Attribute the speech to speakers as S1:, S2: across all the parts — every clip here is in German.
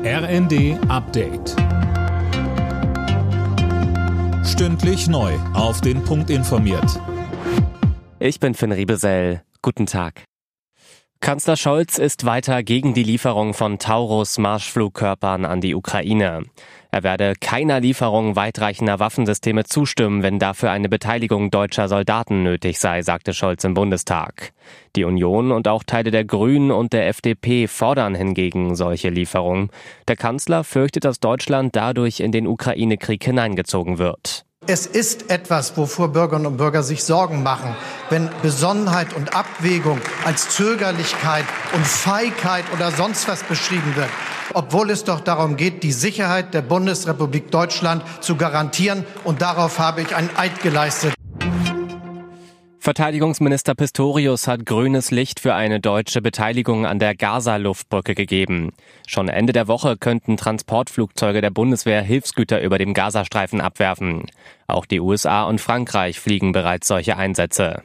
S1: RND Update. Stündlich neu auf den Punkt informiert.
S2: Ich bin Finn Riebesell. Guten Tag. Kanzler Scholz ist weiter gegen die Lieferung von Taurus-Marschflugkörpern an die Ukraine. Er werde keiner Lieferung weitreichender Waffensysteme zustimmen, wenn dafür eine Beteiligung deutscher Soldaten nötig sei, sagte Scholz im Bundestag. Die Union und auch Teile der Grünen und der FDP fordern hingegen solche Lieferungen. Der Kanzler fürchtet, dass Deutschland dadurch in den Ukraine-Krieg hineingezogen wird.
S3: Es ist etwas, wovor Bürgerinnen und Bürger sich Sorgen machen, wenn Besonnenheit und Abwägung als Zögerlichkeit und Feigheit oder sonst was beschrieben wird. Obwohl es doch darum geht, die Sicherheit der Bundesrepublik Deutschland zu garantieren. Und darauf habe ich einen Eid geleistet.
S2: Verteidigungsminister Pistorius hat grünes Licht für eine deutsche Beteiligung an der Gaza-Luftbrücke gegeben. Schon Ende der Woche könnten Transportflugzeuge der Bundeswehr Hilfsgüter über dem Gazastreifen abwerfen. Auch die USA und Frankreich fliegen bereits solche Einsätze.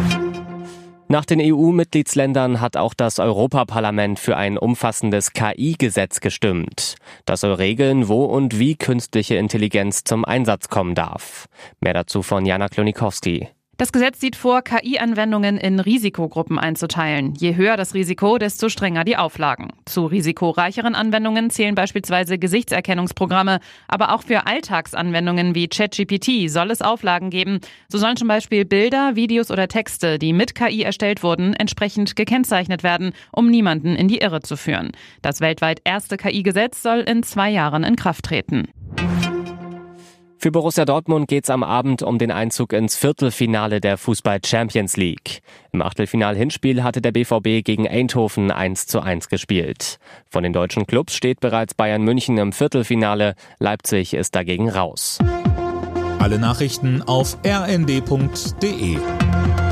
S2: Nach den EU-Mitgliedsländern hat auch das Europaparlament für ein umfassendes KI-Gesetz gestimmt. Das soll regeln, wo und wie künstliche Intelligenz zum Einsatz kommen darf. Mehr dazu von Jana Klonikowski.
S4: Das Gesetz sieht vor, KI-Anwendungen in Risikogruppen einzuteilen. Je höher das Risiko, desto strenger die Auflagen. Zu risikoreicheren Anwendungen zählen beispielsweise Gesichtserkennungsprogramme, aber auch für Alltagsanwendungen wie ChatGPT soll es Auflagen geben. So sollen zum Beispiel Bilder, Videos oder Texte, die mit KI erstellt wurden, entsprechend gekennzeichnet werden, um niemanden in die Irre zu führen. Das weltweit erste KI-Gesetz soll in 2 Jahren in Kraft treten.
S2: Für Borussia Dortmund geht's am Abend um den Einzug ins Viertelfinale der Fußball-Champions League. Im Achtelfinal-Hinspiel hatte der BVB gegen Eindhoven 1:1 gespielt. Von den deutschen Clubs steht bereits Bayern München im Viertelfinale. Leipzig ist dagegen raus.
S1: Alle Nachrichten auf rnd.de.